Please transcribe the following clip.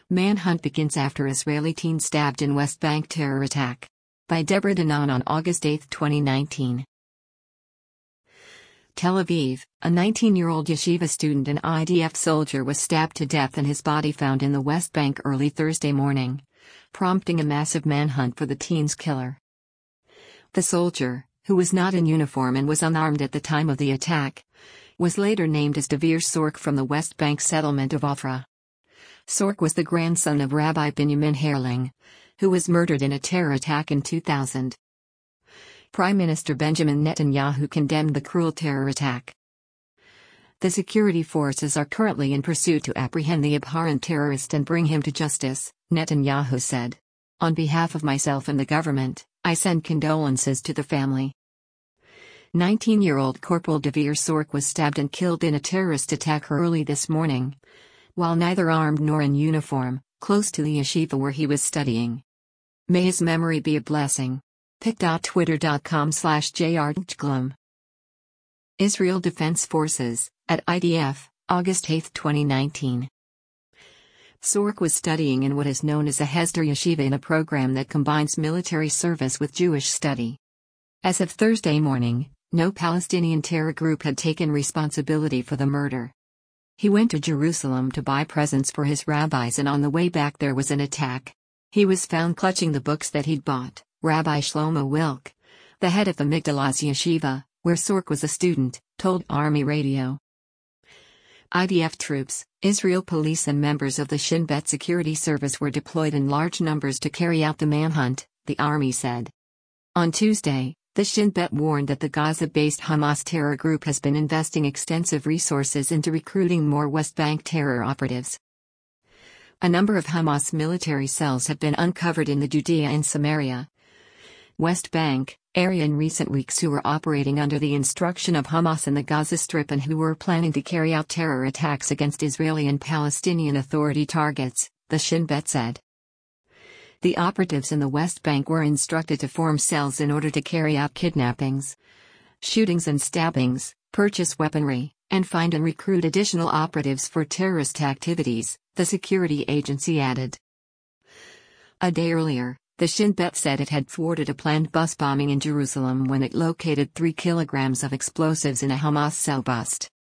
Manhunt begins after Israeli teen stabbed in West Bank terror attack. By Deborah Danon on August 8, 2019. Tel Aviv, a 19-year-old yeshiva student and IDF soldier was stabbed to death and his body found in the West Bank early Thursday morning, prompting a massive manhunt for the teen's killer. The soldier, who was not in uniform and was unarmed at the time of the attack, was later named as Dvir Sork from the West Bank settlement of Ofra. Sork was the grandson of Rabbi Binyamin Herling, who was murdered in a terror attack in 2000. Prime Minister Benjamin Netanyahu condemned the cruel terror attack. The security forces are currently in pursuit to apprehend the abhorrent terrorist and bring him to justice, Netanyahu said. On behalf of myself and the government, I send condolences to the family. 19-year-old Corporal Dvir Sork was stabbed and killed in a terrorist attack early this morning, while neither armed nor in uniform, close to the yeshiva where he was studying. May his memory be a blessing. pic.twitter.com/jrtglum. Israel Defense Forces, at IDF, August 8, 2019. Sork was studying in what is known as a Hesder Yeshiva in a program that combines military service with Jewish study. As of Thursday morning, no Palestinian terror group had taken responsibility for the murder. He went to Jerusalem to buy presents for his rabbis and on the way back there was an attack. He was found clutching the books that he'd bought, Rabbi Shlomo Wilk, the head of the Migdalaz Yeshiva, where Sork was a student, told Army Radio. IDF troops, Israel police and members of the Shin Bet security service were deployed in large numbers to carry out the manhunt, the army said. On Tuesday, the Shin Bet warned that the Gaza-based Hamas terror group has been investing extensive resources into recruiting more West Bank terror operatives. A number of Hamas military cells have been uncovered in the Judea and Samaria, West Bank area in recent weeks who were operating under the instruction of Hamas in the Gaza Strip and who were planning to carry out terror attacks against Israeli and Palestinian Authority targets, the Shin Bet said. The operatives in the West Bank were instructed to form cells in order to carry out kidnappings, shootings and stabbings, purchase weaponry, and find and recruit additional operatives for terrorist activities, the security agency added. A day earlier, the Shin Bet said it had thwarted a planned bus bombing in Jerusalem when it located 3 kilograms of explosives in a Hamas cell bus.